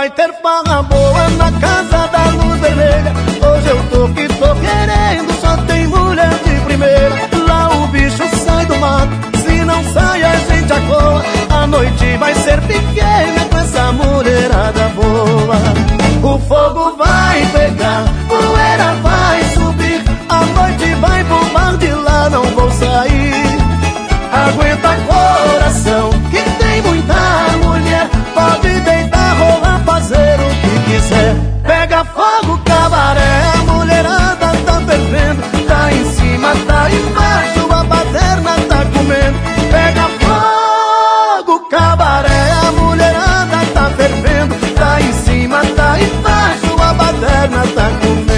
vai ter farra boa na casa da luz vermelha. Hoje eu tô que tô querendo, só tem mulher de primeira. Lá o bicho sai do mato, se não sai a gente acoa. A noite vai ser pequena com essa mulherada boa. O fogo vai pegar, poeira vai subir, a noite vai bombar, de lá não vou sair. Aguenta coração, que tem muita mulher, pode deitar, rolar, fazer o que quiser. Pega fogo, cabaré, a mulherada tá fervendo, tá em cima, tá embaixo, a baderna tá comendo. Pega fogo, cabaré, a mulherada tá fervendo, tá em cima, tá embaixo, a baderna tá comendo.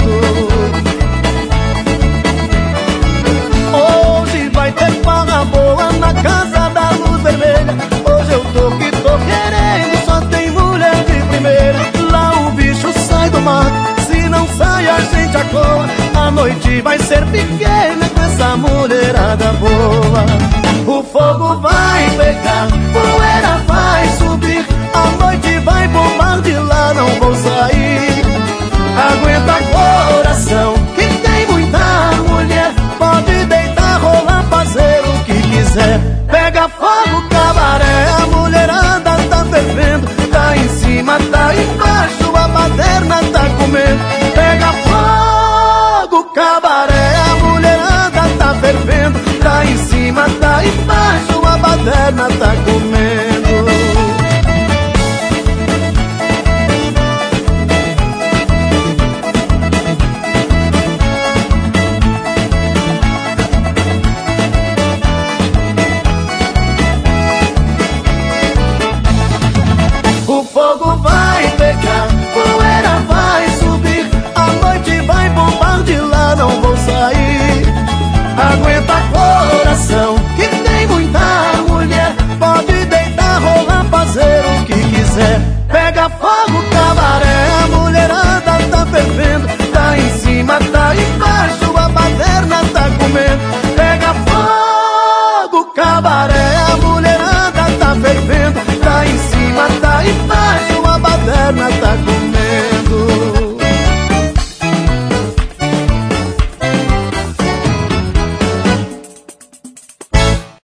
Hoje vai ter farra boa na casa da luz vermelha. Hoje eu tô que tô querendo, só tem mulher de primeira. Lá o bicho sai do mato, se não sai a gente acoa. A noite vai ser pequena com essa mulherada boa. O fogo vai pegar, poeira vai subir, a noite vai bombar, de lá não vou sair. Aguenta coração, que tem muita mulher, pode deitar, rolar, fazer o que quiser. Pega fogo, cabaré, a mulherada tá fervendo, tá em cima, tá embaixo, a baderna tá comendo. Pega fogo, cabaré, a mulherada tá fervendo, tá em cima, tá embaixo, a baderna tá comendo. O fogo vai pegar, poeira vai subir, a noite vai bombar, de lá não vou sair. Aguenta coração, que tem muita mulher, pode deitar, rolar, fazer o que quiser. Pega fogo, cabaré, a mulherada tá fervendo, tá em cima, tá embaixo, a baderna tá comendo. Pega fogo, cabaré,